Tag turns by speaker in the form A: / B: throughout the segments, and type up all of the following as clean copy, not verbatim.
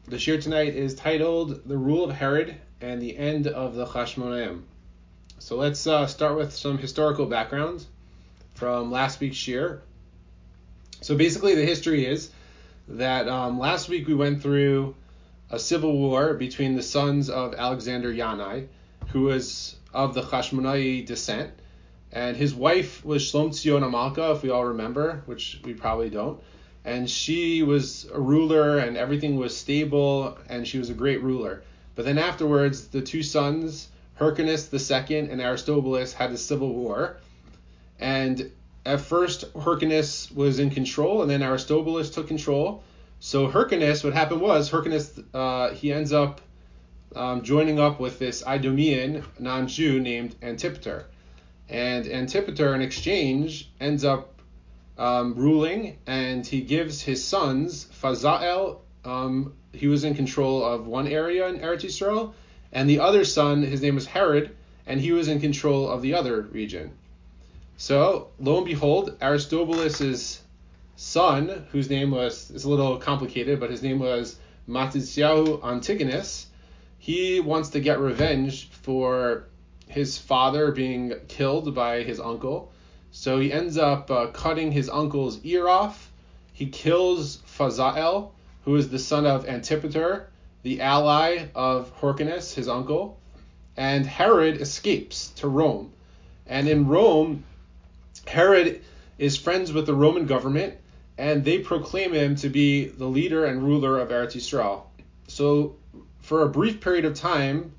A: The shir tonight is titled The Rule of Herod and the End of the Chashmonaim. So let's start with some historical background from last week's shir. So basically the history is that last week we went through a civil war between the sons of Alexander Yanai, who was of the Chashmonai descent, and his wife was Shlomtzion Amalka, if we all remember, which we probably don't. And she was a ruler and everything was stable and she was a great ruler. But then afterwards, the two sons, Hyrcanus II and Aristobulus, had a civil war. And at first, Hyrcanus was in control and then Aristobulus took control. So Hyrcanus, what happened was, he ends up joining up with this Idumean non-Jew named Antipater. And Antipater, in exchange, ends up ruling, and he gives his sons, Fazael, he was in control of one area in Eretz Yisrael, and the other son, his name was Herod, and he was in control of the other region. So, lo and behold, Aristobulus' son, whose name was, it's a little complicated, but his name was Matisyahu Antigonus, he wants to get revenge for his father being killed by his uncle. So he ends up cutting his uncle's ear off. He kills Fazael, who is the son of Antipater, the ally of Hyrcanus, his uncle. And Herod escapes to Rome. And in Rome, Herod is friends with the Roman government, and they proclaim him to be the leader and ruler of Eretz Yisrael. So for a brief period of time,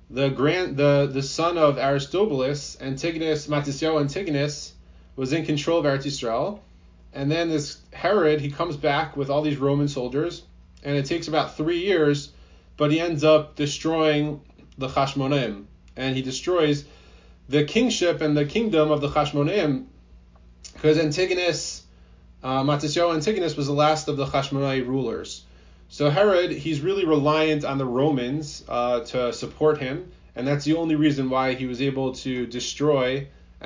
A: the son of Aristobulus, Matisyahu Antigonus, was in control of Eretz Yisrael, and then this Herod, he comes back with all these Roman soldiers, and it takes about 3 years, but he ends up destroying the Chashmonaim, and he destroys the kingship and the kingdom of the Chashmonaim, because Matisyahu Antigonus was the last of the Chashmonai rulers. So Herod, he's really reliant on the Romans to support him, and that's the only reason why he was able to destroy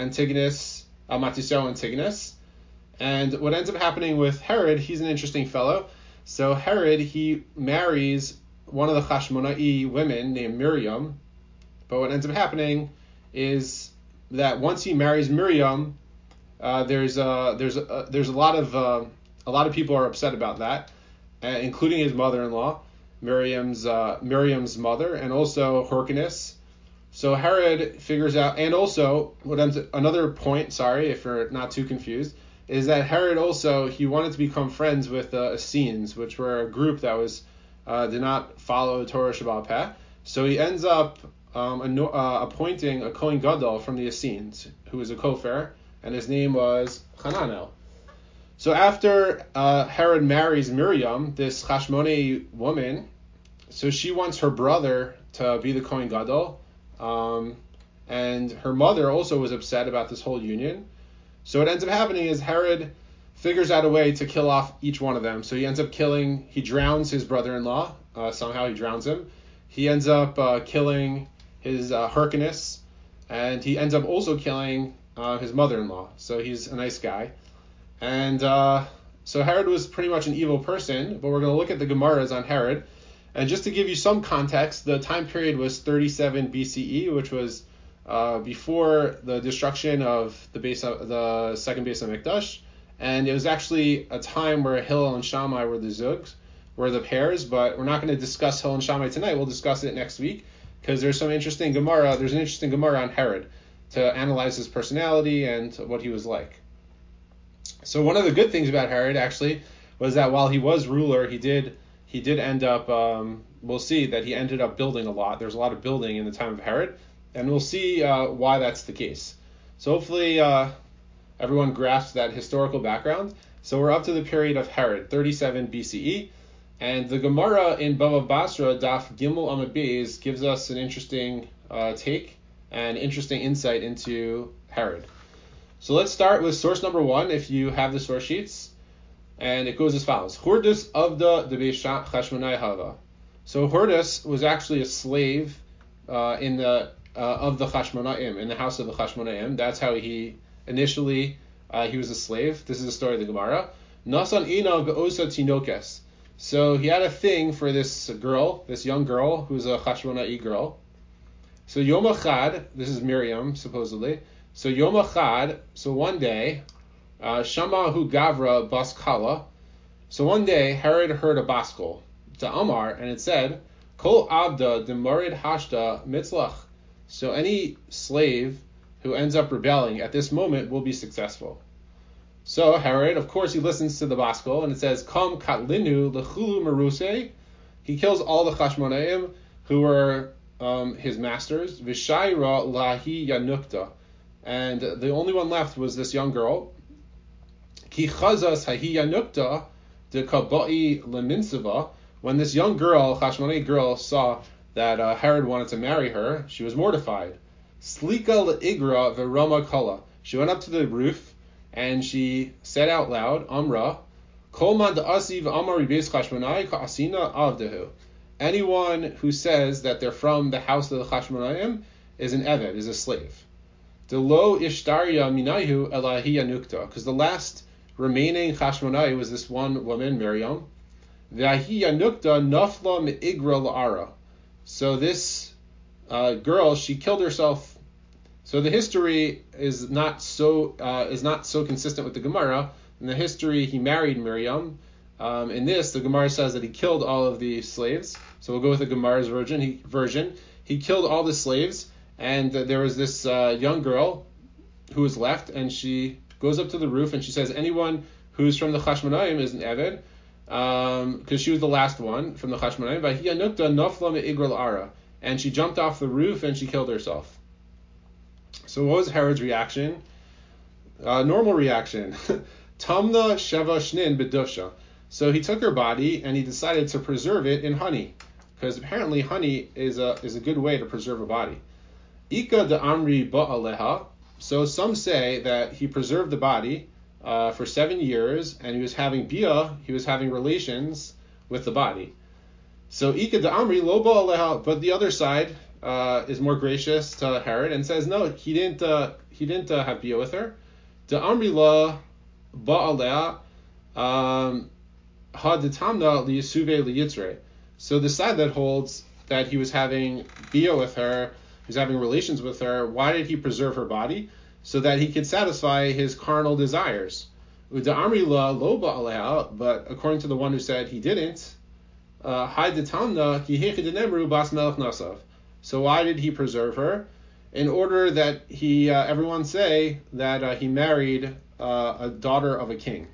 A: Matisyahu Antigonus. And what ends up happening with Herod, he's an interesting fellow. So Herod, he marries one of the Chashmonai women named Miriam, but what ends up happening is that once he marries Miriam, there's a lot of people are upset about that, including his mother-in-law, Miriam's mother, and also Hyrcanus. So Herod figures out, and also another point, sorry if you're not too confused, is that Herod also, he wanted to become friends with the Essenes, which were a group that did not follow Torah Shebaal Peh. So he ends up appointing a Kohen Gadol from the Essenes, who was a Kofar, and his name was Hananel. So after Herod marries Miriam, this Chashmonai woman, so she wants her brother to be the Kohen Gadol, and her mother also was upset about this whole union. So what ends up happening is Herod figures out a way to kill off each one of them. So he ends up he drowns his brother-in-law, somehow he drowns him. He ends up killing his Hyrcanus, and he ends up also killing his mother-in-law. So he's a nice guy. And so Herod was pretty much an evil person, but we're going to look at the Gemaras on Herod. And just to give you some context, the time period was 37 BCE, which was before the destruction of the second Beis HaMikdash. And it was actually a time where Hillel and Shammai were the Zugs, were the pairs, but we're not going to discuss Hillel and Shammai tonight. We'll discuss it next week, because there's an interesting Gemara on Herod to analyze his personality and what he was like. So one of the good things about Herod actually was that while he was ruler, he did end up, we'll see that he ended up building a lot. There's a lot of building in the time of Herod, and we'll see why that's the case. So hopefully everyone grasps that historical background. So we're up to the period of Herod, 37 BCE, and the Gemara in Bava Basra, Daf Gimel Amud Beis, gives us an interesting take and interesting insight into Herod. So let's start with source number 1, if you have the source sheets. And it goes as follows. Hordus Avda de Chashmonai Hava. So Hordus was actually a slave of the Chashmonaim, in the house of the Chashmonaim. That's how he initially, he was a slave. This is the story of the Gemara. Nasan Ina Be'osa Tinokes. So he had a thing for this girl, this young girl, who's a Chashmona'i girl. So Yom Echad, this is Miriam, supposedly. So Yom Echad, so one day, Shamahu Gavra Bas Kala. So one day, Herod heard a baskol, to Amar, and it said, Kol Abda Demorid Hashta Mitzlach. So any slave who ends up rebelling at this moment will be successful. So Herod, of course, he listens to the baskol, and it says, Kam Katlinu Lechulu Meruse. He kills all the Chashmonaim who were his masters. Vishaira Lahi Yanukta. And the only one left was this young girl. Ki Chazas Hahi Yanukta de Kabai Leminsava. When this young girl, Chashmona'i girl, saw that Herod wanted to marry her, she was mortified. Slika Le'igra Verama Kala. She went up to the roof and she said out loud, Amra, Kol man da'asiv Amar Ribes Chashmonai Ka'asina Avdehu. Anyone who says that they're from the house of the Chashmonaim is an Eved, is a slave. De lo ishtaria minayhu elahi yanukta. Because the last remaining Chashmonai was this one woman, Miriam. V'ahi yanukta nafla me'igra la'ara. So this girl, she killed herself. So the history is not so consistent with the Gemara. In the history, he married Miriam. In this, the Gemara says that he killed all of the slaves. So we'll go with the Gemara's version. He killed all the slaves, and there was this young girl who was left, and she goes up to the roof and she says, anyone who's from the Chashmonaim is an Eved, because she was the last one from the Chashmonaim. And she jumped off the roof and she killed herself. So what was Herod's reaction? Normal reaction. Tamna sheva shnin bedusha. So he took her body and he decided to preserve it in honey, because apparently honey is a good way to preserve a body. Ika de amri ba'aleha. So some say that he preserved the body for 7 years, and he was having relations with the body. So Ika de amri lo ba'aleha. But the other side is more gracious to Herod and says no, he didn't have bia with her. De amri la ba'aleha. So the side that holds that he was having bia with her, he was having relations with her, why did he preserve her body? So that he could satisfy his carnal desires. But according to the one who said he didn't, so why did he preserve her? In order that everyone say that he married a daughter of a king.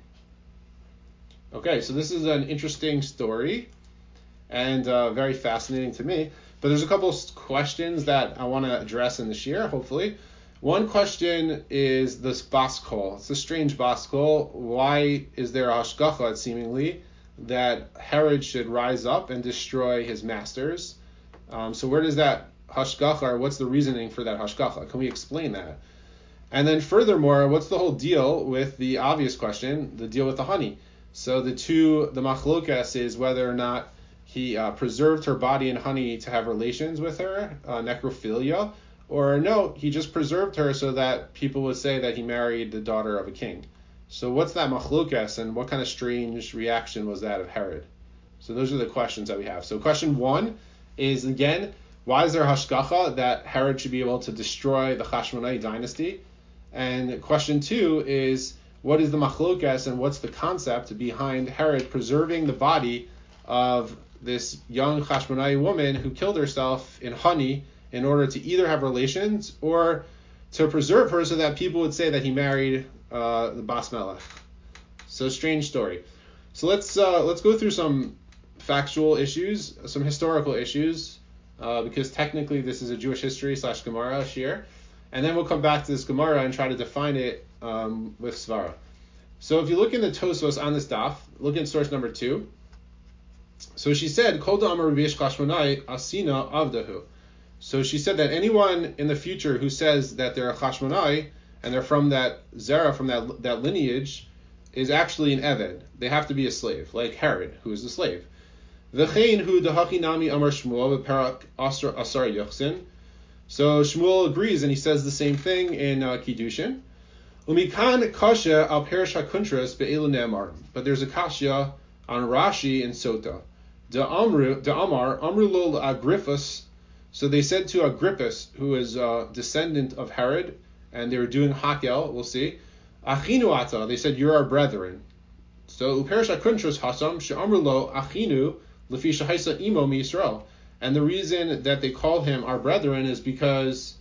A: Okay, so this is an interesting story and very fascinating to me. But there's a couple questions that I want to address in this year, hopefully. One question is this baskol. It's a strange baskol. Why is there a hashgacha, seemingly, that Herod should rise up and destroy his masters? So where does that hashgacha, or what's the reasoning for that hashgacha? Can we explain that? And then furthermore, what's the whole deal with the obvious question, the deal with the honey? So the machlokas is whether or not he preserved her body in honey to have relations with her, necrophilia, or no, he just preserved her so that people would say that he married the daughter of a king. So what's that machlokas, and what kind of strange reaction was that of Herod? So those are the questions that we have. So question one is, again, why is there hashgacha that Herod should be able to destroy the Chashmona'i dynasty? And question two is, what is the machlokas and what's the concept behind Herod preserving the body of this young Chashmona'i woman who killed herself in honey in order to either have relations or to preserve her so that people would say that he married the Bas Melech? So strange story. So let's go through some factual issues, some historical issues, because technically this is a Jewish history / Gemara shir. And then we'll come back to this Gemara and try to define it with Svara. So if you look in the Tosfos on this daf, look at source number 2. So she said, Kol da'amar Revish Chashmonai asina avdahu. So she said that anyone in the future who says that they're a Chashmonai and they're from that Zerah, from that lineage, is actually an Eved. They have to be a slave, like Herod, who is a slave. V'chein hu dehachinami amar Shmuel v'perak asar yochsin. So Shmuel agrees, and he says the same thing in Kiddushin. Umikan kasha al perish hakuntras be'elu ne'amar. But there's a kasha on Rashi in Sota. De Amar Amru lo Agrippus. So they said to Agrippus, who is a descendant of Herod, and they were doing Hakel, we'll see. Achinu ata, they said, you're our brethren. So Uperish Akuntros Hasam, She'amru lo Achinu, Lefi Shahaisa Imo Mi Yisrael. And the reason that they called him our brethren is because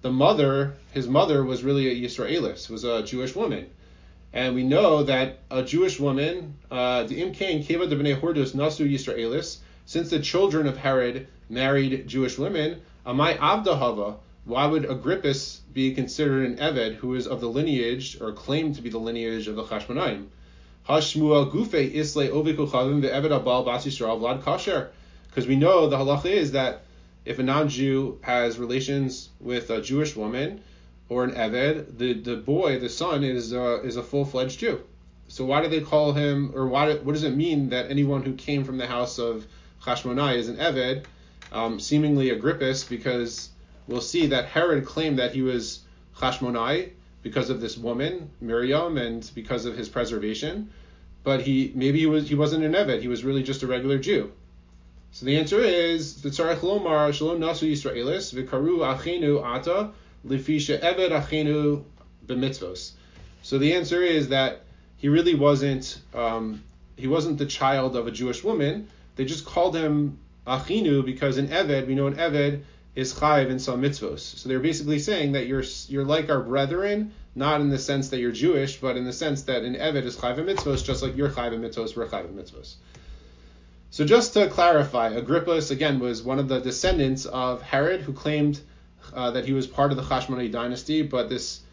A: his mother was really a Yisraelis, was a Jewish woman. And we know that a Jewish woman, the Imkain Keva de Bnei Hordus Nasu Yisraelis, since the children of Herod married Jewish women, Amai Avdahava, why would Agrippus be considered an Eved who is of the lineage, or claimed to be the lineage of the Chashmonaim? Hashmua Gufe Isle Ovikuchavim Ve'eved Abal Bas Yisrael Vlad Kasher. Because we know the halacha is that if a non-Jew has relations with a Jewish woman or an Eved, the boy, the son, is a full-fledged Jew. So why do they call him, or what does it mean that anyone who came from the house of Chashmonai is an Eved? Seemingly Agrippus, because we'll see that Herod claimed that he was Chashmonai because of this woman, Miriam, and because of his preservation. But he wasn't an Eved, he was really just a regular Jew. So the answer is V'tzarech lomar shalom nasu Yisraelis v'karu achenu ata lefisha eved achenu b'mitzvos. So the answer is that he really wasn't the child of a Jewish woman. They just called him achinu because an eved, we know an eved is chayiv in some mitzvos. So they're basically saying that you're like our brethren, not in the sense that you're Jewish, but in the sense that an eved is chayiv in mitzvos, just like you're chayiv in mitzvos, we're chayiv in mitzvos. So just to clarify, Agrippus, again, was one of the descendants of Herod who claimed that he was part of the Chashmonai dynasty, but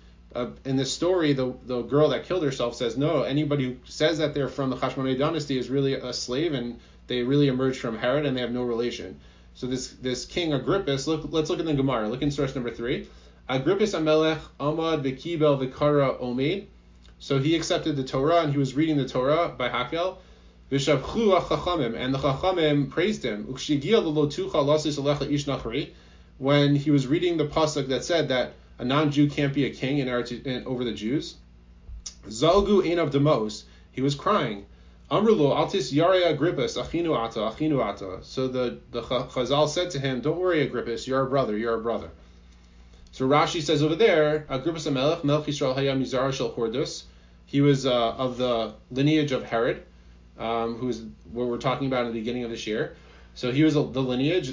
A: in this story, the girl that killed herself says, no, anybody who says that they're from the Chashmonai dynasty is really a slave, and they really emerged from Herod, and they have no relation. So this king Agrippus, let's look at the Gemara. Look in source number 3. Agrippus Amelech Amad V'Kibel V'Kara Omeid. So he accepted the Torah, and he was reading the Torah by Hakel. V'shavchu ha'chachamim, and the chachamim praised him. Ukshigia l'lotucha lasis alecha ish nachri, when he was reading the pasuk that said that a non-Jew can't be a king over the Jews. Zalgu einav demos, he was crying. Amrulo altis yare Agrippus achinu ata. So the Chazal said to him, don't worry, Agrippus, you're our brother. So Rashi says over there, Agrippus Amelech Melch Yisrael haya mizara shel Hordus. He was of the lineage of Herod, who's what we're talking about in the beginning of this year. So he was the lineage.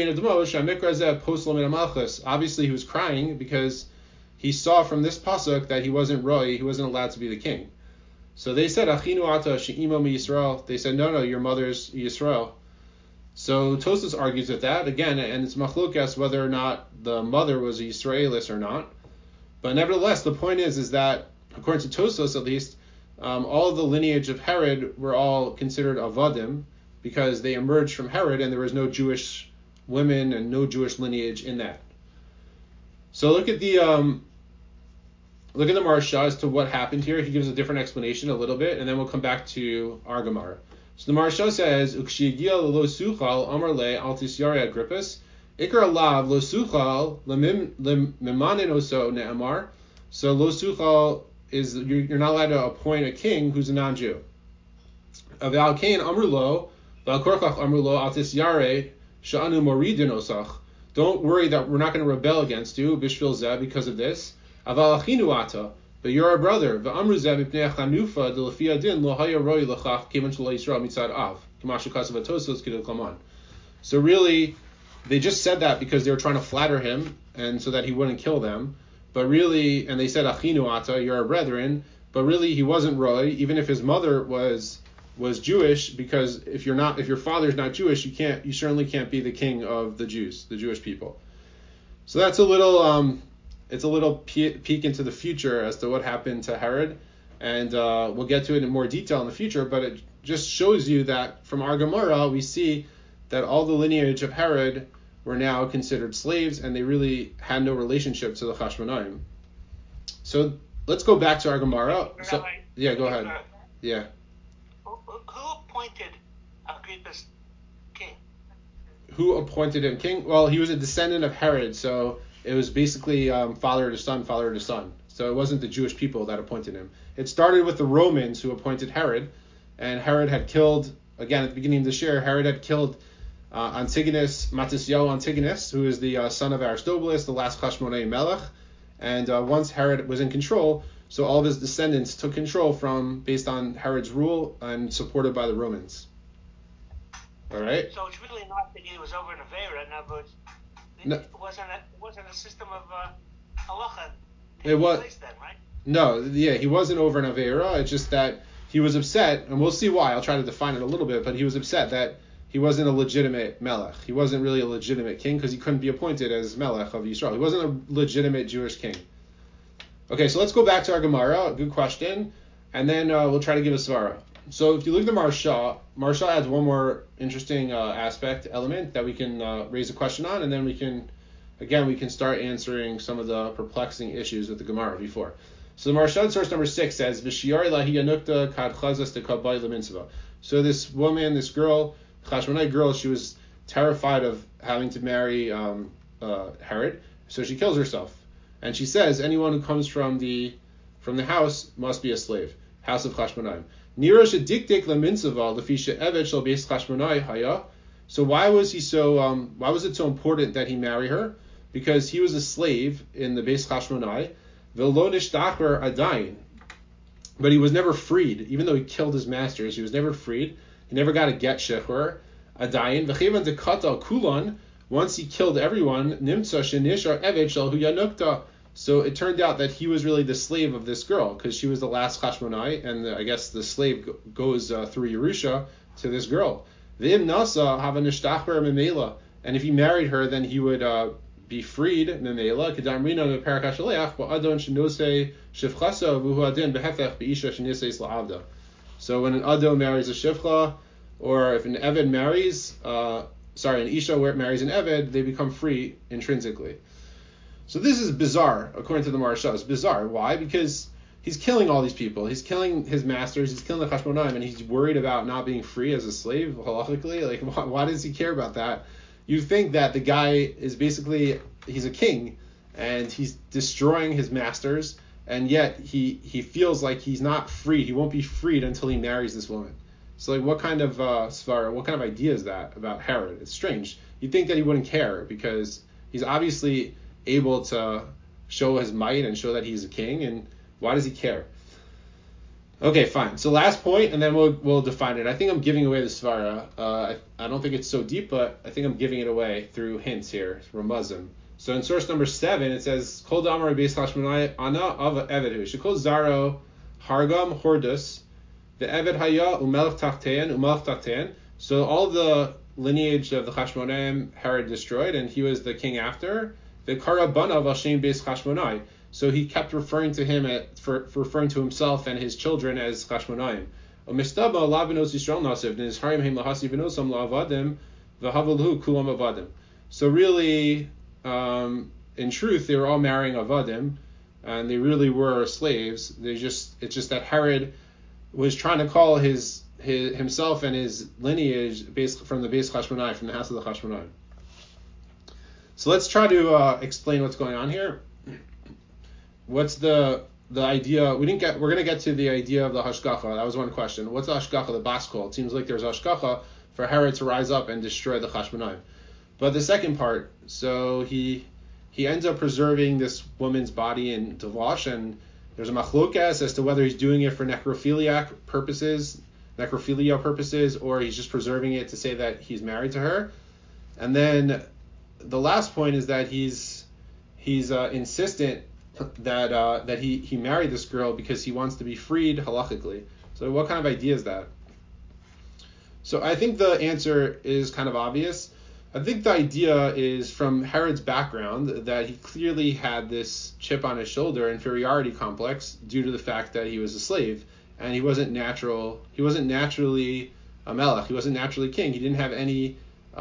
A: Obviously, he was crying because he saw from this pasuk that he wasn't Roy, he wasn't allowed to be the king. So they said, Achinu ata she'imo mi Yisrael. They said, no, your mother's Yisrael. So Tosfos argues with that again, and it's machlokas whether or not the mother was a Yisraelis or not. But nevertheless, the point is that according to Tosfos at least, all of the lineage of Herod were all considered avadim because they emerged from Herod, and there was no Jewish women and no Jewish lineage in that. So look at the Maharsha as to what happened here. He gives a different explanation a little bit, and then we'll come back to our Gemara. So the Maharsha says, Ukshigia lo suchal amar le al tisyare Agrippus ikar lav lo suchal lemimanin oso ne'amar. So lo suchal is you're not allowed to appoint a king who's a non-Jew. Aval kain amrulo val korchach amrulo al tisyare sha'anu moridin osach. Don't worry that we're not going to rebel against you bishvil zeh because of this. Aval achinu ata. But you're our brother. So really, they just said that because they were trying to flatter him, and so that he wouldn't kill them. But really, and they said achinu ata, you're our brethren. But really, he wasn't roy, even if his mother was Jewish, because if your father's not Jewish, you certainly can't be the king of the Jews, the Jewish people. So that's a little. It's a little peek into the future as to what happened to Herod, and we'll get to it in more detail in the future, but it just shows you that from our Gemara, we see that all the lineage of Herod were now considered slaves, and they really had no relationship to the Chashmonaim. So let's go back to our Gemara. So, yeah, go ahead. Yeah.
B: Who appointed Agrippus king?
A: Who appointed him king? Well, he was a descendant of Herod, so it was basically father to son. So it wasn't the Jewish people that appointed him. It started with the Romans who appointed Herod, and Herod had killed, again at the beginning of this year, Herod had killed Antigonus, Matisyahu Antigonus, who is the son of Aristobulus, the last Chashmonai Melech. And once Herod was in control, so all of his descendants took control based on Herod's rule and supported by the Romans. All right.
B: So it's really not that he was over in Avera, but it wasn't a system of halacha.
A: It was
B: then, right?
A: No, yeah, he wasn't over in Avera. It's just that he was upset, and we'll see why. I'll try to define it a little bit, but he was upset that he wasn't a legitimate melech. He wasn't really a legitimate king because he couldn't be appointed as melech of Yisrael. He wasn't a legitimate Jewish king. Okay, so let's go back to our Gemara. Good question. And then we'll try to give a svara. So if you look at the Maharsha adds one more interesting element that we can raise a question on, and then we can start answering some of the perplexing issues with the Gemara before. So the Maharsha, source number 6, says, V'shiyari lahi yanukta kad chazas de kabbai lemitzvah. So this woman, this girl, Chashmonai girl, she was terrified of having to marry Herod, so she kills herself. And she says, anyone who comes from the house must be a slave. House of Chashmonai. Nira shedikdik lemitzvah lefisha evet shel beis Chashmonai haya. So why was it so important that he marry her? Because he was a slave in the beis Chashmonai. V'lo nishtachar adayin. But he was never freed. Even though he killed his masters, he was never freed. He never got a get shechur. Adayin. V'chevan dekata kulan. Once he killed everyone, nimtza shenishar evet shel hu yanukta. So it turned out that he was really the slave of this girl, because she was the last Chashmonai, and I guess the slave goes through Yerusha to this girl. V'im nasa hava nishtachar memela. And if he married her, then he would be freed memela. Kedamrina meparak hashaleach ba'adon shenose shivchasa v'hu adin behefech be'isha sheniseis la'avda. So when an adon marries a shivcha, or if an eved marries, an isha marries an eved, they become free intrinsically. So this is bizarre, according to the Maharsha. It's bizarre. Why? Because he's killing all these people. He's killing his masters. He's killing the Chashmonaim, and he's worried about not being free as a slave, halachically. Like, why does he care about that? You think that the guy is basically, he's a king, and he's destroying his masters, and yet he feels like he's not free. He won't be freed until he marries this woman. So, like, what kind of svara, what kind of idea is that about Herod? It's strange. You'd think that he wouldn't care, because he's obviously able to show his might and show that he's a king, and why does he care? Okay, fine. So last point, and then we'll define it. I think I'm giving away the svara. I don't think it's so deep, but I think I'm giving it away through hints here, ramazim. So in source number 7, it says, Kol damar beis Chashmonai ana av evedu shekol zaro hargam hordus the eved haya umelch tachtein. So all the lineage of the Chashmonaim Herod destroyed, and he was the king after. The Karabana of Hashem Beis Chashmonai. So he kept referring to him referring to himself and his children as Chashmonaim. Umistaba lavinos Yisrael nasiv nizharim heim lahasi vinosam laavadim v'havalu kulam avadim. So really, in truth, they were all marrying avadim, and they really were slaves. It's just that Herod was trying to call himself and his lineage from the Beis Chashmonai, from the house of the Chashmonaim. So let's try to explain what's going on here. What's the idea? We're going to get to the idea of the hashgacha. That was one question. What's the hashgacha, the baskol? It seems like there's hashgacha for Herod to rise up and destroy the Chashmonaim. But the second part, so he ends up preserving this woman's body in Devash, and there's a machlokas as to whether he's doing it for necrophilia purposes, or he's just preserving it to say that he's married to her. And then the last point is that he's insistent that he married this girl because he wants to be freed halachically. So what kind of idea is that? So I think the answer is kind of obvious. I think the idea is from Herod's background that he clearly had this chip on his shoulder, inferiority complex, due to the fact that he was a slave and he wasn't naturally a melech. He wasn't naturally king. He didn't have any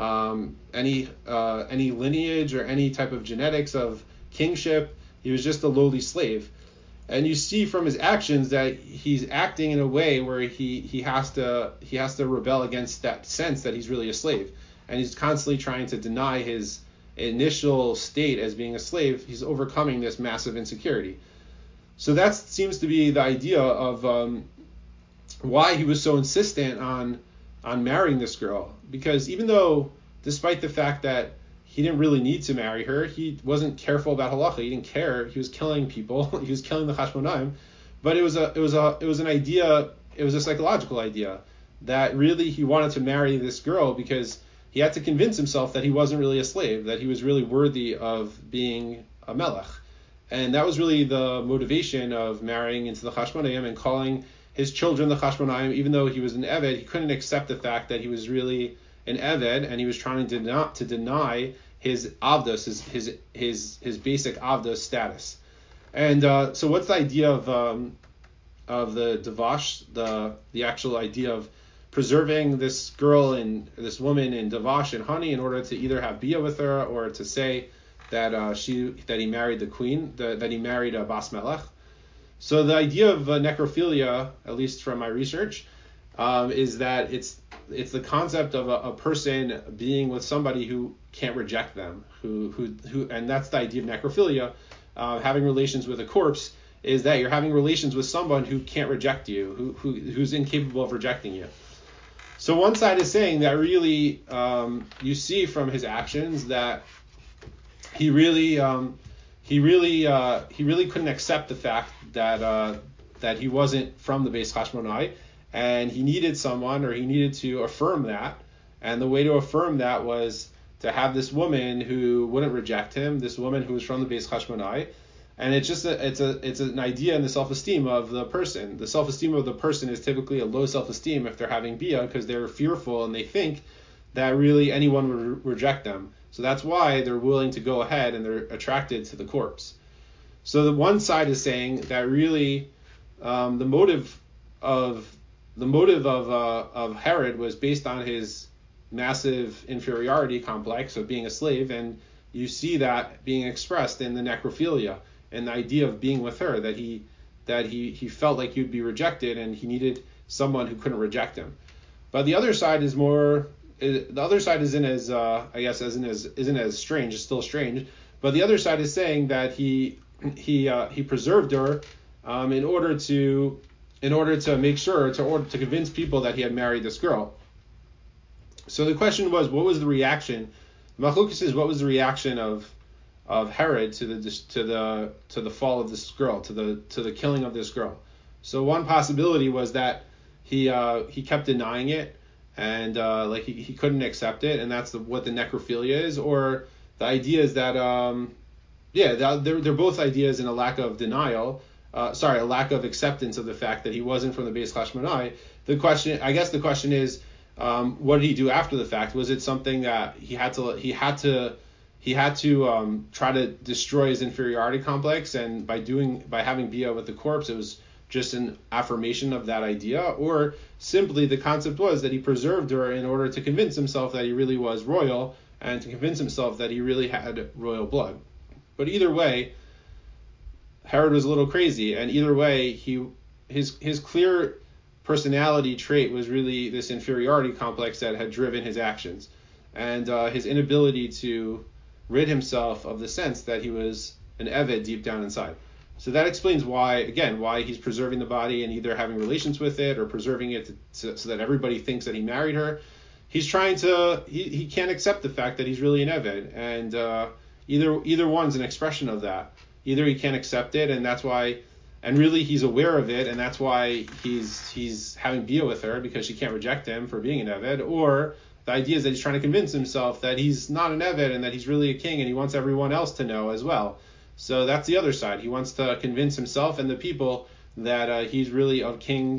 A: lineage or any type of genetics of kingship. He was just a lowly slave. And you see from his actions that he's acting in a way where he has to rebel against that sense that he's really a slave. And he's constantly trying to deny his initial state as being a slave. He's overcoming this massive insecurity. So that seems to be the idea of why he was so insistent on marrying this girl. Because even though, despite the fact that he didn't really need to marry her, he wasn't careful about halacha. He didn't care. He was killing people. He was killing the Hashmonaim. But it was an idea. It was a psychological idea that really he wanted to marry this girl because he had to convince himself that he wasn't really a slave, that he was really worthy of being a melech. And that was really the motivation of marrying into the Hashmonaim and calling his children the Chashmonaim. Even though he was an Eved, he couldn't accept the fact that he was really an Eved, and he was trying to deny his Avdos, his basic Avdos status. And so what's the idea of the Devash, the actual idea of preserving this girl and this woman in Devash and honey in order to either have Bia with her or to say that he married the queen, that he married Bas Melech. So the idea of necrophilia, at least from my research, is that it's the concept of a person being with somebody who can't reject them, who and that's the idea of necrophilia. Having relations with a corpse is that you're having relations with someone who can't reject you, who's incapable of rejecting you. So one side is saying that really you see from his actions that he really couldn't accept the fact that he wasn't from the Beis Hashmonai, and he needed someone, or he needed to affirm that. And the way to affirm that was to have this woman who wouldn't reject him, this woman who was from the Beis Hashmonai. And it's just it's an idea in the self-esteem of the person. The self-esteem of the person is typically a low self-esteem if they're having Bia, because they're fearful and they think that really anyone would reject them. So that's why they're willing to go ahead and they're attracted to the corpse. So the one side is saying that really the motive of Herod was based on his massive inferiority complex of being a slave, and you see that being expressed in the necrophilia and the idea of being with her, that he felt like he would be rejected and he needed someone who couldn't reject him. But the other side is more. The other side isn't as isn't as strange. It's still strange. But the other side is saying that he preserved her in order to make sure to convince people that he had married this girl. So the question was, what was the reaction? Machlokes is, what was the reaction of Herod to the fall of this girl, to the killing of this girl? So one possibility was that he kept denying it, and he couldn't accept it, and that's what the necrophilia is. Or the idea is that they're both ideas in a lack of denial. A lack of acceptance of the fact that he wasn't from the Beis Hashmonai. The question is, what did he do after the fact? Was it something that he had to try to destroy his inferiority complex, and by having Bia with the corpse, it was just an affirmation of that idea? Or simply the concept was that he preserved her in order to convince himself that he really was royal, and to convince himself that he really had royal blood? But either way, Herod was a little crazy, and either way, his clear personality trait was really this inferiority complex that had driven his actions, and his inability to rid himself of the sense that he was an Eved deep down inside. So that explains why he's preserving the body and either having relations with it or preserving it so that everybody thinks that he married her. He's trying to, he can't accept the fact that he's really an Eved, and either one's an expression of that. Either he can't accept it, and that's why, and really he's aware of it, and that's why he's having Bia with her, because she can't reject him for being an Eved, or the idea is that he's trying to convince himself that he's not an Eved and that he's really a king, and he wants everyone else to know as well. So that's the other side. He wants to convince himself and the people that he's really of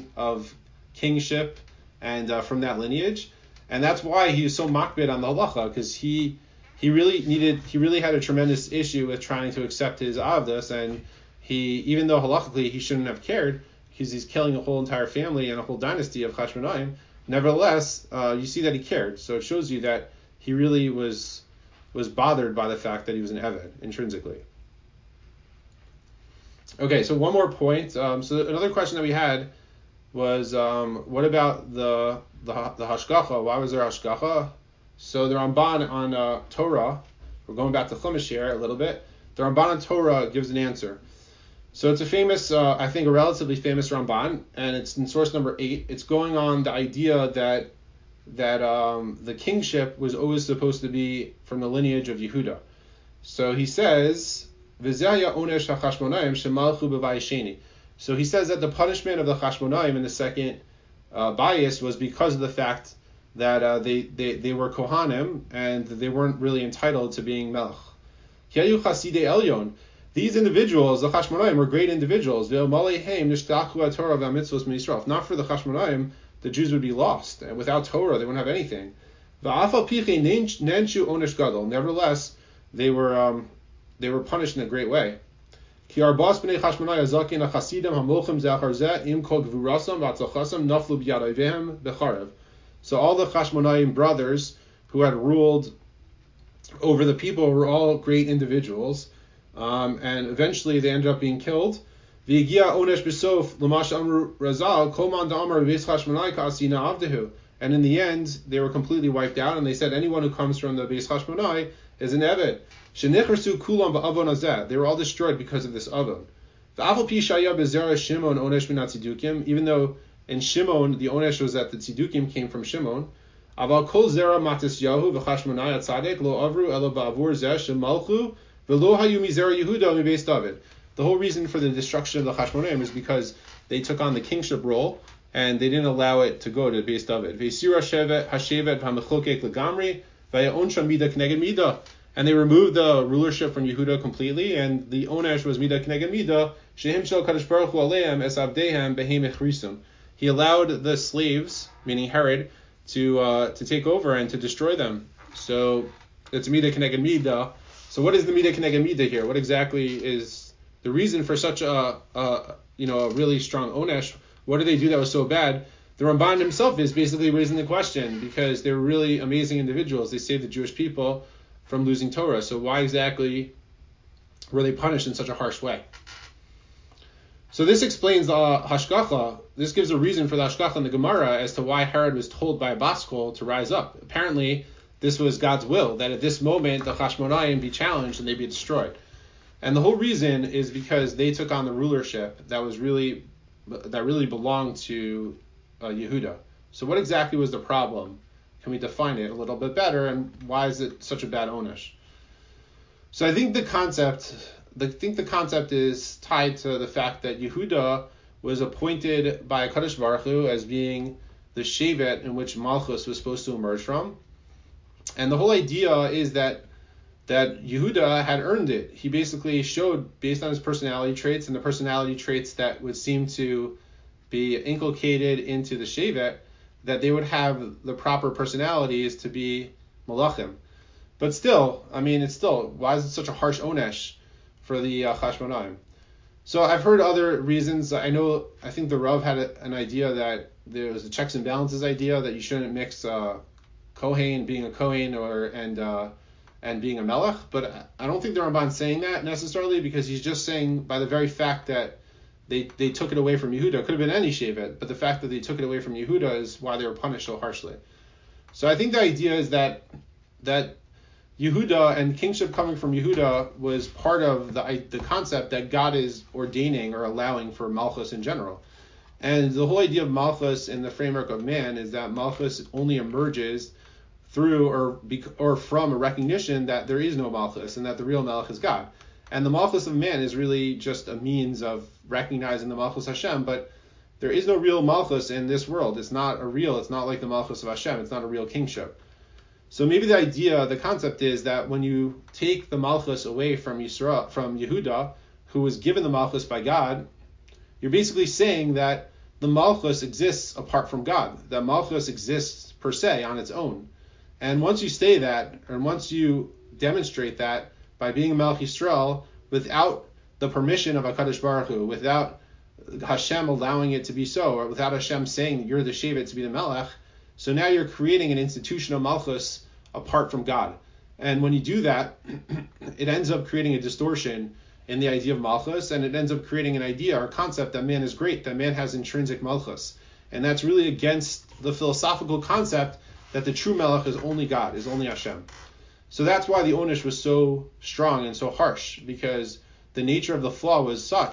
A: kingship and from that lineage, and that's why he was so makbid on the halacha, because he really had a tremendous issue with trying to accept his avdos, and even though halachically he shouldn't have cared, because he's killing a whole entire family and a whole dynasty of Chashmonaim, nevertheless, you see that he cared. So it shows you that he really was bothered by the fact that he was an Eved intrinsically. Okay, so one more point. So another question that we had was, what about the hashgacha? Why was there hashgacha? So the Ramban on Torah, we're going back to Chumash here a little bit. The Ramban on Torah gives an answer. So it's a famous, I think a relatively famous Ramban, and it's in source number 8. It's going on the idea that the kingship was always supposed to be from the lineage of Yehuda. So he says, V'zaya onesh ha'chashmonayim shemalchu b'vayisheni. So he says that the punishment of the Chashmonayim in the second bias was because of the fact that they were Kohanim and they weren't really entitled to being Melech. Yayu Chasidei Elyon. These individuals, the Chashmonayim, were great individuals. If not for the Chashmonayim, the Jews would be lost. And without Torah, they wouldn't have anything. Nevertheless, they were punished in a great way. So all the Chashmonayim brothers who had ruled over the people were all great individuals, and eventually they ended up being killed. And in the end, they were completely wiped out, and they said anyone who comes from the Beis Chashmonai is an Eved. They were all destroyed because of this Avon. Even though in Shimon, the Onesh was that the Tzidukim came from Shimon. The whole reason for the destruction of the Chashmonaim is because they took on the kingship role and they didn't allow it to go to Beis David. And they removed the rulership from Yehuda completely, and the Onesh was Midah K'neged Midah, Shehim Shel Kadosh Baruch Hu Aleim Es Avdehem Behem Echrisum. He allowed the slaves, meaning Herod, to take over and to destroy them. So it's Midah K'neged Midah. So what is the Midah K'neged Midah here? What exactly is the reason for such a really strong Onesh? What did they do that was so bad? The Ramban himself is basically raising the question because they were really amazing individuals. They saved the Jewish people from losing Torah. So why exactly were they punished in such a harsh way? So this explains the Hashgacha. This gives a reason for the Hashgacha in the Gemara as to why Herod was told by a Baskol to rise up. Apparently, this was God's will, that at this moment the Chashmonayim be challenged and they be destroyed. And the whole reason is because they took on the rulership that really belonged to Yehuda. So what exactly was the problem? Can we define it a little bit better, and why is it such a bad Onesh? So I think the concept is tied to the fact that Yehuda was appointed by Kadosh Baruch Hu as being the Shevet in which Malchus was supposed to emerge from, and the whole idea is that Yehuda had earned it. He basically showed, based on his personality traits and the personality traits that would seem to be inculcated into the Shevet, that they would have the proper personalities to be Malachim. But still, why is it such a harsh Onesh for the Chashmonayim? So I've heard other reasons. I think the Rav had an idea that there was a checks and balances idea that you shouldn't mix Kohen being a Kohen and being a Melech. But I don't think the Ramban's saying that necessarily, because he's just saying by the very fact that they took it away from Yehuda. It could have been any Shevet, but the fact that they took it away from Yehuda is why they were punished so harshly. So I think the idea is that Yehuda and kingship coming from Yehuda was part of the concept that God is ordaining or allowing for Malchus in general. And the whole idea of Malchus in the framework of man is that Malchus only emerges through or from a recognition that there is no Malchus and that the real Melech is God. And the Malchus of man is really just a means of recognizing the Malchus Hashem, but there is no real Malchus in this world. It's not like the Malchus of Hashem. It's not a real kingship. So maybe the concept is that when you take the Malchus away from Yehuda, who was given the Malchus by God, you're basically saying that the Malchus exists apart from God. That Malchus exists per se on its own. And once you say that, or once you demonstrate that by being a Melech Yisrael without the permission of HaKadosh Baruch Hu, without Hashem allowing it to be so, or without Hashem saying you're the Shevet to be the Melech, so now you're creating an institution of Malchus apart from God. And when you do that, it ends up creating a distortion in the idea of Malchus, and it ends up creating an idea or concept that man is great, that man has intrinsic Malchus. And that's really against the philosophical concept that the true Melech is only God, is only Hashem. So that's why the Onesh was so strong and so harsh, because the nature of the flaw was such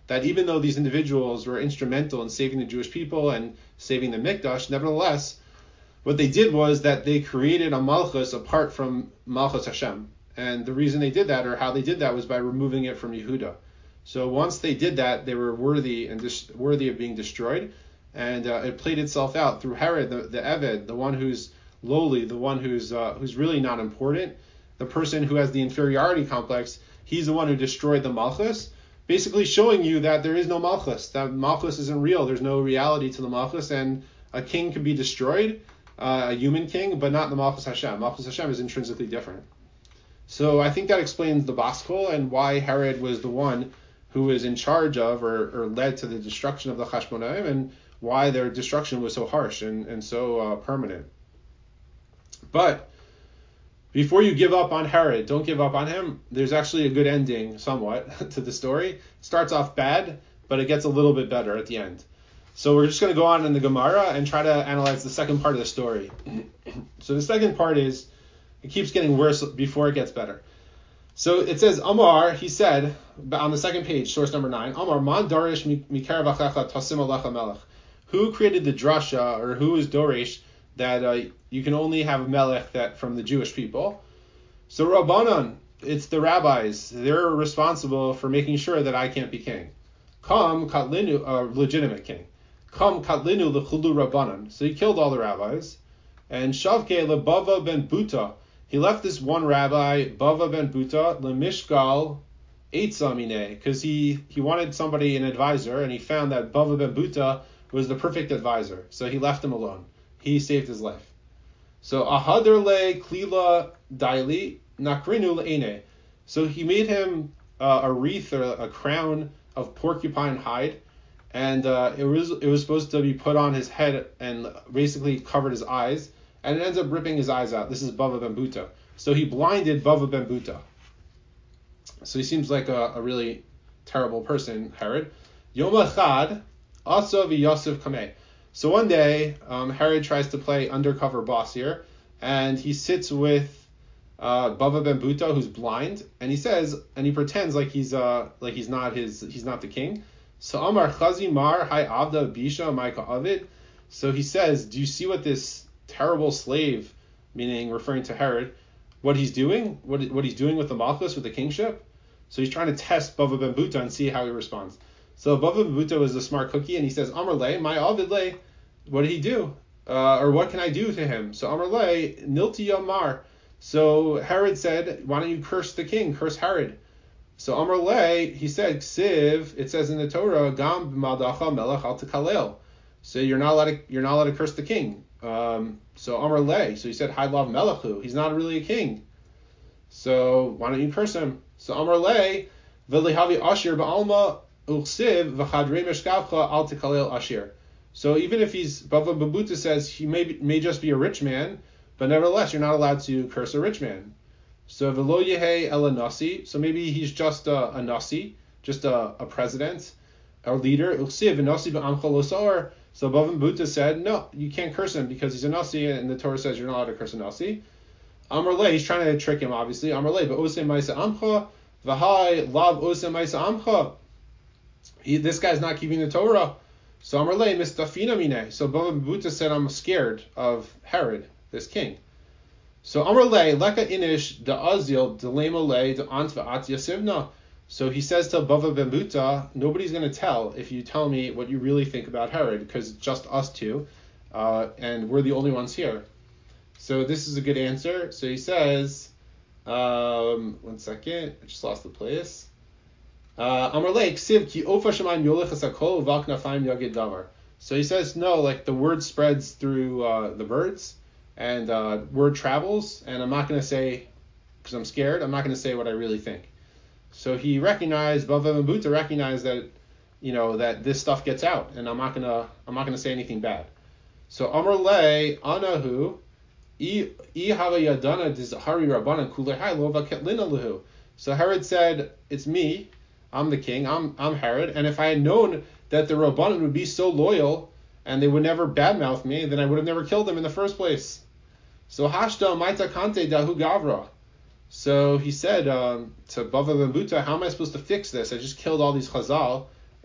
A: that even though these individuals were instrumental in saving the Jewish people and saving the Mikdash, nevertheless, what they did was that they created a Malchus apart from Malchus Hashem. And the reason they did that, or how they did that, was by removing it from Yehuda. So once they did that, they were worthy of being destroyed. And it played itself out through Herod, the Eved, the one who's lowly, the one who's really not important, the person who has the inferiority complex. He's the one who destroyed the Malchus, basically showing you that there is no Malchus, that Malchus isn't real. There's no reality to the Malchus, and a king can be destroyed, a human king, but not the Malchus Hashem. Malchus Hashem is intrinsically different. So I think that explains the Baskol and why Herod was the one who was in charge of or led to the destruction of the Chashmonaim, and why their destruction was so harsh and so permanent. But before you give up on Herod, don't give up on him. There's actually a good ending, somewhat, to the story. It starts off bad, but it gets a little bit better at the end. So we're just going to go on in the Gemara and try to analyze the second part of the story. So the second part is, it keeps getting worse before it gets better. So it says, Amar, he said, on the second page, source number 9, Amar, man darish mikarav achecha tasim alecha melech. Who created the drasha, or who is Dorish, that you can only have a melech that from the Jewish people? So Rabbanan, it's the rabbis. They're responsible for making sure that I can't be king. Kam katlinu, legitimate king. Kam katlinu lechulu Rabbanan. So he killed all the rabbis. And Shavke lebava ben Buta. He left this one rabbi, Bava ben Buta, lemishgal eitzamine, because he wanted somebody, an advisor, and he found that Bava ben Buta was the perfect advisor. So he left him alone. He saved his life. So ahaderle klila daili nakrinu le'ene. So he made him a wreath or a crown of porcupine hide, and it was supposed to be put on his head and basically covered his eyes, and it ends up ripping his eyes out. This is Bava ben Buta. So he blinded Bava ben Buta. So he seems like a really terrible person, Herod. Yom echad asa v'yosef kameh. So one day, Herod tries to play undercover boss here, and he sits with Bava ben Buta, who's blind, and he pretends like he's not the king. So Amar Chazi Mar Hai Avda Bisha Maika Avid. So he says, do you see what this terrible slave, meaning referring to Herod, what he's doing? What he's doing with the Malchus, with the kingship? So he's trying to test Bava ben Buta and see how he responds. So Bava ben Buta was a smart cookie, and he says, Amar Le, my Avid Le, what did he do? Or what can I do to him? So Amar Le, Nilti Yamar. So Herod said, why don't you curse the king? Curse Herod. So Amar Le, he said, Ksiv, it says in the Torah, Gam b'maldacha melech al tekalel. So you're not allowed to curse the king. So Amar Le, so he said, Haidlav melechu. He's not really a king. So why don't you curse him? So Amar Le, v'lehavi ashir ba'alma uksiv v'chadrei meshkavcha al tekalel ashir. So even if Bava ben Buta says he may just be a rich man, but nevertheless you're not allowed to curse a rich man. So v'lo yehe ela nasi. So maybe he's just a nasi, just a president, a leader. Uksiv v'nasi v'amcha losar. So Bava ben Buta said, no, you can't curse him because he's a nasi, and the Torah says you're not allowed to curse a nasi. Amar Le, he's trying to trick him, obviously. Amar Le, but oseh ma'isa amcha v'hai lav oseh ma'isa amcha. This guy's not keeping the Torah. So Amar Le mistafina mine. So Bava ben Buta said, I'm scared of Herod, this king. So Amar Le leka inish da azil delema le da antva at yasivna. So he says to Bava ben Buta, nobody's going to tell if you tell me what you really think about Herod, because it's just us two, and we're the only ones here. So this is a good answer. So he says, one second, I just lost the place. Amar Le ksiv ki ofa shamayim yolechas hakol v'al knafayim yagid davar. So he says, no, like the word spreads through the birds, and word travels, and I'm not going to say, because I'm scared, I'm not going to say what I really think. So he recognized, Bava ben Buta recognized that, that this stuff gets out, and I'm not gonna say anything bad. So Amar Le anahu I hava yadana dizahari rabbanan kulei lova ketlina lehu. So Herod said, it's me, I'm the king, I'm Herod, and if I had known that the rabbanan would be so loyal and they would never badmouth me, then I would have never killed them in the first place. So hashda maita kante dahu gavra. So he said to Bava ben Buta, how am I supposed to fix this? I just killed all these Chazal.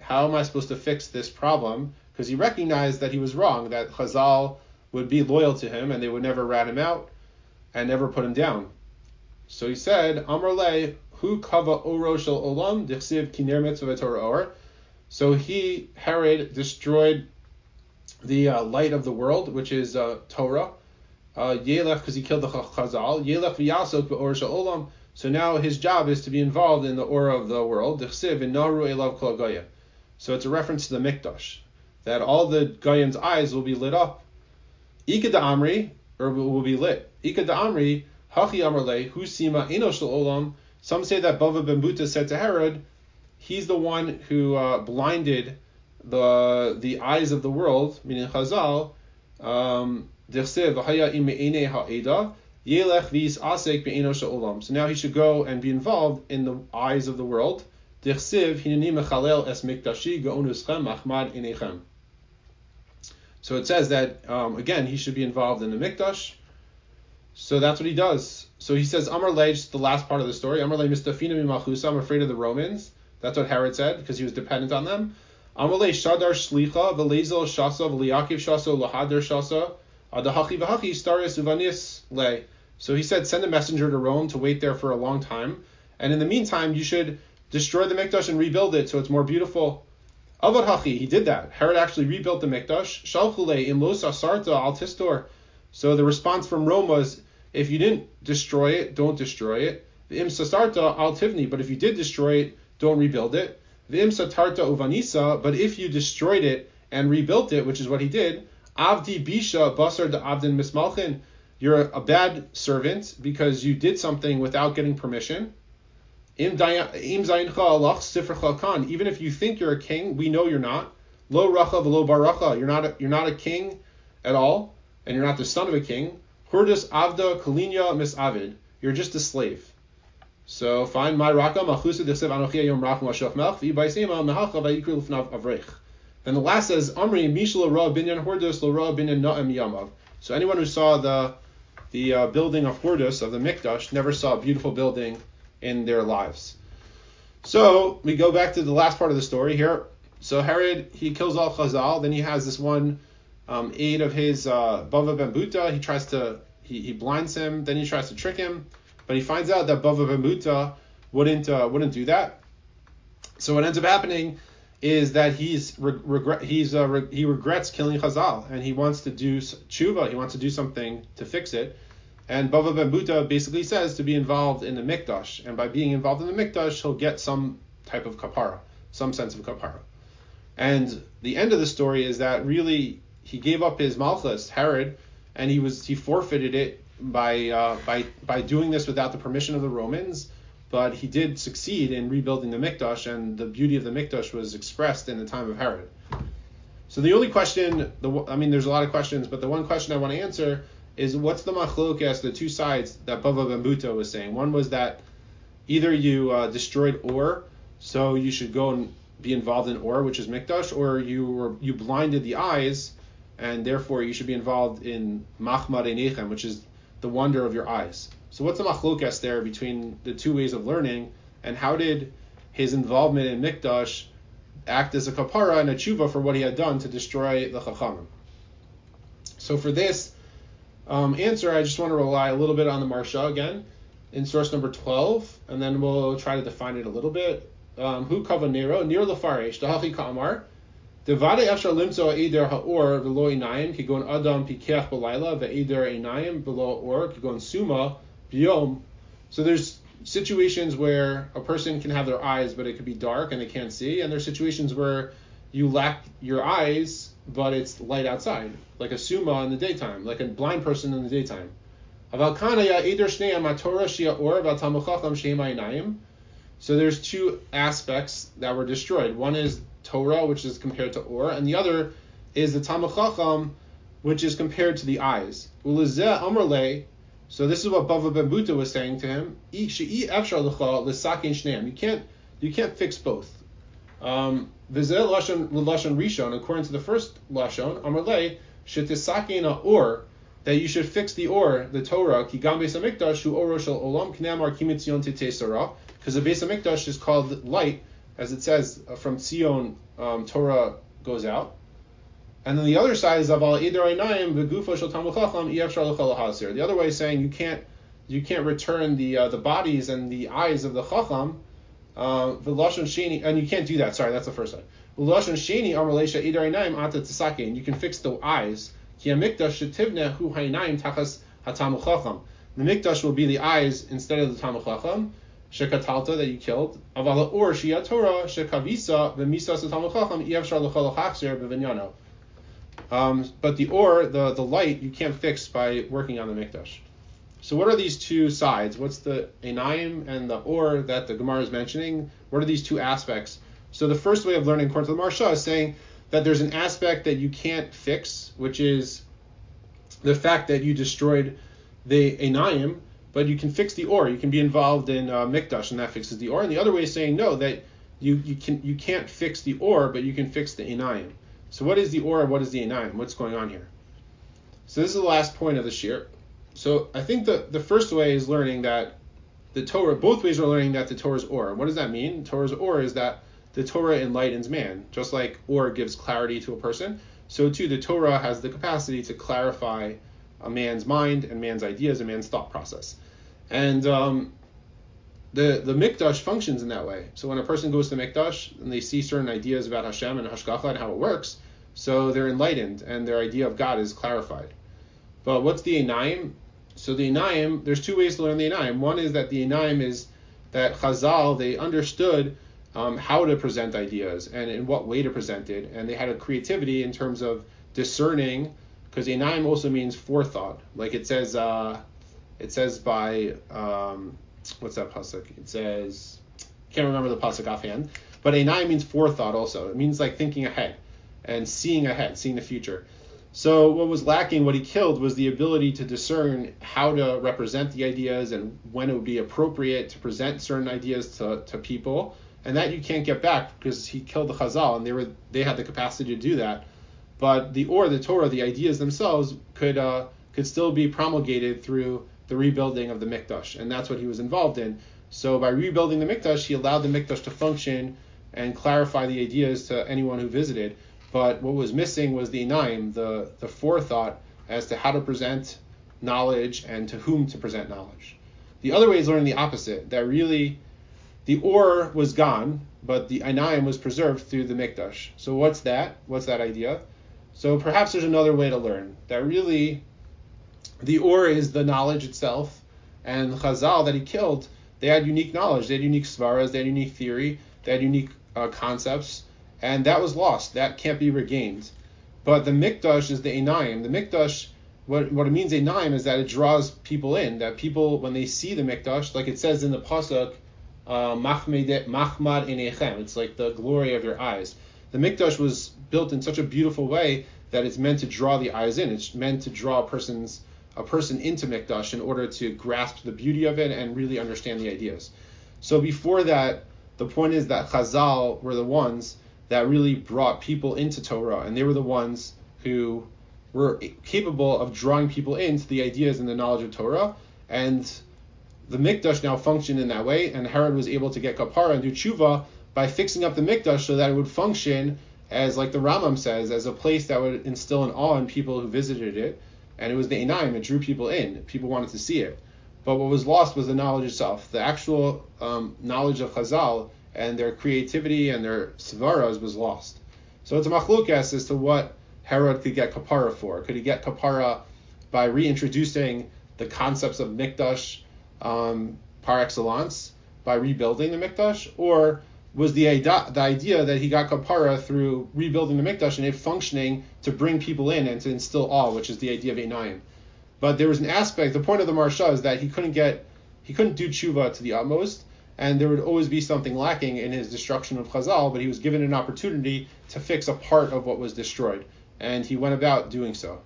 A: how am I supposed to fix this problem? Because he recognized that he was wrong, that Chazal would be loyal to him and they would never rat him out and never put him down. So he said, Amar le, hu kava oro shel olam, dichsiv kiner mitzvah Torah or. So he, Herod, destroyed the light of the world, which is Torah. Yelech, because he killed the Chazal. Yelech v'yasok b'or shel olam. So now his job is to be involved in the aura of the world. Dichsiv v'naru elav kol goya. So it's a reference to the Mikdash, that all the Goyim's eyes will be lit up. Ika da Amri, or will be lit. Ika da Amri, Hachi Amrle, Husima Eno Shel Olam. Some say that Bava ben Buta said to Herod, he's the one who blinded the eyes of the world, meaning Chazal. Dichsev v'haya im me'enei ha'eda, Yelech v'is asek be'eno shel olam. So now he should go and be involved in the eyes of the world. Dichsev hineni mechalel es mikdashi ge'onuschem machmad inechem. So it says that, again, he should be involved in the Mikdash. So that's what he does. So he says, Amar le, just the last part of the story, Amar le mistafina mimalchusa, I'm afraid of the Romans. That's what Herod said, because he was dependent on them. Amar le shadar shlicha, v'lezel shasa, v'liyakiv shasa, lahadar shasa, adahachi v'hachi, starius uvanis le. So he said, send a messenger to Rome to wait there for a long time. And in the meantime, you should destroy the Mikdash and rebuild it so it's more beautiful. Avad hachi, he did that. Herod actually rebuilt the Mikdash. Shalchule im lo sasarta al tistor. So the response from Rome was, if you didn't destroy it, don't destroy it. V'im sasarta al tivni, but if you did destroy it, don't rebuild it. V'im satarta uvanisa, but if you destroyed it and rebuilt it, which is what he did, avdi bisha basar da avdin mismalchin, you're a bad servant because you did something without getting permission. Even if you think you're a king, we know you're not. Lo racha v'lo baracha, you're not a king at all, and you're not the son of a king. Hurdus avda kalinya misavid, you're just a slave. So fine, my raka machusa desev anochi yom rach mashoch melch v'ibaisema mehacha v'yikru l'fnav avrech. Then the last says Amri mishlo ra binyan hurdus lo ra binyan na'em yamav. So anyone who saw the building of Hurdus, of the Mikdash, never saw a beautiful building in their lives. So we go back to the last part of the story here. So Herod, he kills all Chazal. Then he has this one aide of his, Bava ben Buta. He blinds him. Then he tries to trick him, but he finds out that Bava ben Buta wouldn't do that. So what ends up happening is that he regrets killing Chazal, and he wants to do tshuva. He wants to do something to fix it. And Bava ben Buta basically says to be involved in the Mikdash, and by being involved in the Mikdash, he'll get some type of kapara, some sense of kapara. And the end of the story is that really he gave up his malchus, Herod, and he forfeited it by doing this without the permission of the Romans. But he did succeed in rebuilding the Mikdash, and the beauty of the Mikdash was expressed in the time of Herod. So the only question, there's a lot of questions, but the one question I want to answer is what's the machlokas, the two sides that Bava ben Buta was saying. One was that either you destroyed Or, so you should go and be involved in Or, which is Mikdash, or you blinded the eyes, and therefore you should be involved in Machmad Einechem, which is the wonder of your eyes. So what's the machlokas there between the two ways of learning, and how did his involvement in Mikdash act as a kapara and a tshuva for what he had done to destroy the Chachamim? So for this answer, I just want to rely a little bit on the Marsha again in source number 12, and then we'll try to define it a little bit. Hu kava nero nir lefaresh dahachi ka'amar devade efshar limtzo eider ha'or v'lo einayim kigon adam pikeach b'layla ve'eider einayim v'lo or kigon suma b'yom. So there's situations where a person can have their eyes, but it could be dark and they can't see, and there's situations where you lack your eyes, but it's light outside, like a suma in the daytime, like a blind person in the daytime. So there's two aspects that were destroyed. One is Torah, which is compared to Or, and the other is the Talmud Chacham, which is compared to the eyes. So this is what Bava ben Buta was saying to him. You can't fix both. V'zeh lashon rishon, according to the first lashon, amarle shetisakena or, that you should fix the or, the Torah, ki gam beis hamikdash hu oro shel olam k'ne'amar ki mitzion titei sarah, because the beis hamikdash is called light, as it says, from Tzion, Torah goes out. And then the other side is Aval Eider Einayim V'Gufo Shel Talmid Chacham Efshar L'Chol Hasir. The other way is saying you can't return the bodies and the eyes of the Chacham, V'Lashon Sheni, and you can't do that. Sorry, that's the first side. V'Lashon Sheni Amar Leisha Eider Einayim Ata Tzakein. And you can fix the eyes. Ki HaMikdash Shetivneh Hu Ha'Einayim Tachas HaTalmid Chacham. The Mikdash will be the eyes instead of the Talmid Chacham. Shekatalta, that you killed. Aval Or Shia Torah Shekavisa V'Misas HaTalmid Chacham Efshar L'Chol Hasir B'Vinyano. But the or, the light, you can't fix by working on the Mikdash. So what are these two sides? What's the Einayim and the or that the Gemara is mentioning? What are these two aspects? So the first way of learning according to the Maharsha is saying that there's an aspect that you can't fix, which is the fact that you destroyed the Einayim, but you can fix the or. You can be involved in Mikdash, and that fixes the or. And the other way is saying no, that you can't fix the or, but you can fix the Einayim. So what is the or? What is the Einayim? What's going on here? So this is the last point of the shir. So I think the first way is learning that the Torah, both ways are learning that the Torah is or. What does that mean? Torah's or is that the Torah enlightens man. Just like or gives clarity to a person, so too the Torah has the capacity to clarify a man's mind and man's ideas and man's thought process. And the Mikdash functions in that way. So when a person goes to Mikdash and they see certain ideas about Hashem and Hashgacha and how it works, so they're enlightened and their idea of God is clarified. But what's the Einayim? So the Einayim, there's two ways to learn the Einayim. One is that the Einayim is that Chazal, they understood how to present ideas and in what way to present it, and they had a creativity in terms of discerning, because Einayim also means forethought. Like it says by what's that pasuk? It says, can't remember the pasuk offhand, but Einayim means forethought also. It means like thinking ahead and seeing ahead, seeing the future. So what was lacking, what he killed, was the ability to discern how to represent the ideas and when it would be appropriate to present certain ideas to people. And that you can't get back because he killed the Chazal, and they had the capacity to do that. But the Torah, the ideas themselves could still be promulgated through the rebuilding of the Mikdash, and that's what he was involved in. So by rebuilding the Mikdash, he allowed the Mikdash to function and clarify the ideas to anyone who visited. But what was missing was the Einayim, the forethought as to how to present knowledge and to whom to present knowledge. The other way is learning the opposite, that really the or was gone, but the Einayim was preserved through the Mikdash. So what's that? What's that idea? So perhaps there's another way to learn, that really the or is the knowledge itself, and the Chazal that he killed, they had unique knowledge, they had unique svaras, they had unique theory, they had unique concepts, and that was lost. That can't be regained. But the Mikdash is the Einayim. The Mikdash, what it means Einayim is that it draws people in, that people, when they see the Mikdash, like it says in the pasuk, Machmad Einechem, it's like the glory of your eyes. The Mikdash was built in such a beautiful way that it's meant to draw the eyes in. It's meant to draw a person into Mikdash in order to grasp the beauty of it and really understand the ideas. So before that, the point is that Chazal were the ones that really brought people into Torah, and they were the ones who were capable of drawing people into the ideas and the knowledge of Torah, and the Mikdash now functioned in that way, and Herod was able to get kapara and do tshuva by fixing up the Mikdash so that it would function as, like the Rambam says, as a place that would instill an awe in people who visited it, and it was the Einayim, it drew people in, people wanted to see it. But what was lost was the knowledge itself. The actual knowledge of Chazal and their creativity and their svaras was lost. So it's a machlukas as to what Herod could get kapara for. Could he get kapara by reintroducing the concepts of Mikdash par excellence, by rebuilding the Mikdash, or was the idea that he got kapara through rebuilding the Mikdash and it functioning to bring people in and to instill awe, which is the idea of Einayim. But there was an aspect, the point of the Maharsha is that he couldn't do tshuva to the utmost, and there would always be something lacking in his destruction of Chazal, but he was given an opportunity to fix a part of what was destroyed, and he went about doing so.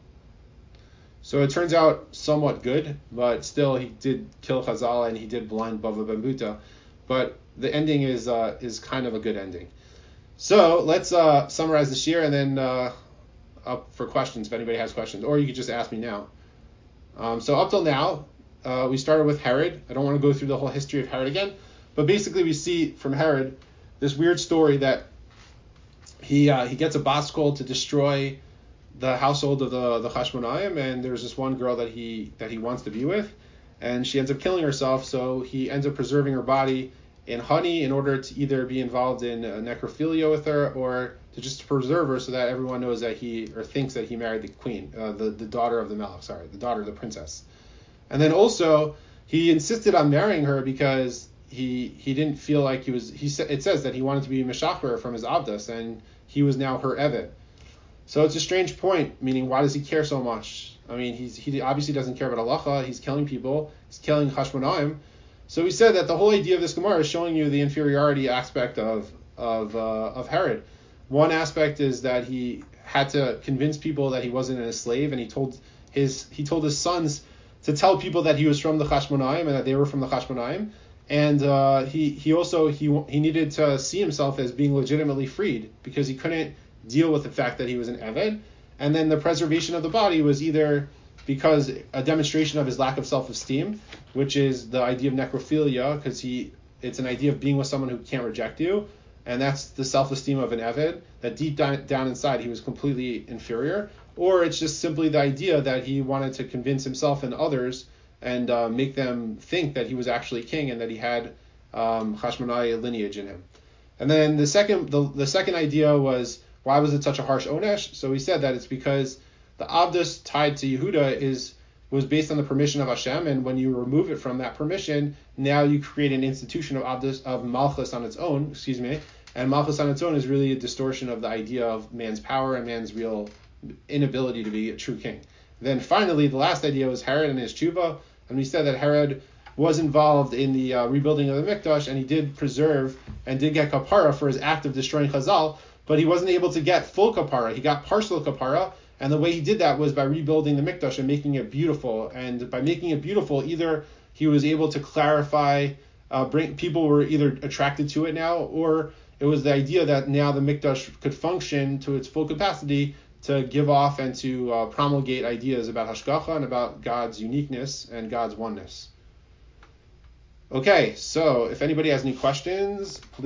A: So it turns out somewhat good, but still he did kill Chazal and he did blind Bava ben Buta, but the ending is kind of a good ending. So let's summarize the shir and then up for questions if anybody has questions, or you could just ask me now. So up till now, we started with Herod. I don't want to go through the whole history of Herod again, but basically we see from Herod this weird story that he gets a baskol to destroy the household of the Chashmonaim, and there's this one girl that he wants to be with, and she ends up killing herself. So he ends up preserving her body in honey in order to either be involved in necrophilia with her, or to just preserve her so that everyone knows that thinks that he married the queen, the daughter of the Melech, the daughter of the princess. And then also he insisted on marrying her because he didn't feel like it says that he wanted to be Meshacher from his Avdas, and he was now her Eved. So it's a strange point, meaning why does he care so much? I mean, he obviously doesn't care about halacha. He's killing people. He's killing Chashmonaim. So we said that the whole idea of this Gemara is showing you the inferiority aspect of Herod. One aspect is that he had to convince people that he wasn't a slave, and he told his sons to tell people that he was from the Chashmonaim and that they were from the Chashmonaim. And he needed to see himself as being legitimately freed because he couldn't deal with the fact that he was an Eved. And then the preservation of the body was either because a demonstration of his lack of self-esteem, which is the idea of necrophilia, because it's an idea of being with someone who can't reject you, and that's the self-esteem of an Eved, that deep down inside he was completely inferior, or it's just simply the idea that he wanted to convince himself and others and make them think that he was actually king and that he had Chashmonai lineage in him. And then the second idea was, why was it such a harsh onesh? So we said that it's because the Avdus tied to Yehuda was based on the permission of Hashem, and when you remove it from that permission, now you create an institution of Avdus, of Malchus on its own, and Malchus on its own is really a distortion of the idea of man's power and man's real inability to be a true king. Then finally, the last idea was Herod and his tshuva, and we said that Herod was involved in the rebuilding of the Mikdash, and he did preserve and did get kapara for his act of destroying Chazal, but he wasn't able to get full kapara. He got partial kapara, and the way he did that was by rebuilding the Mikdash and making it beautiful. And by making it beautiful, either he was able to clarify, people were either attracted to it now, or it was the idea that now the Mikdash could function to its full capacity to give off and to promulgate ideas about Hashgacha and about God's uniqueness and God's oneness. Okay, so if anybody has any questions, please.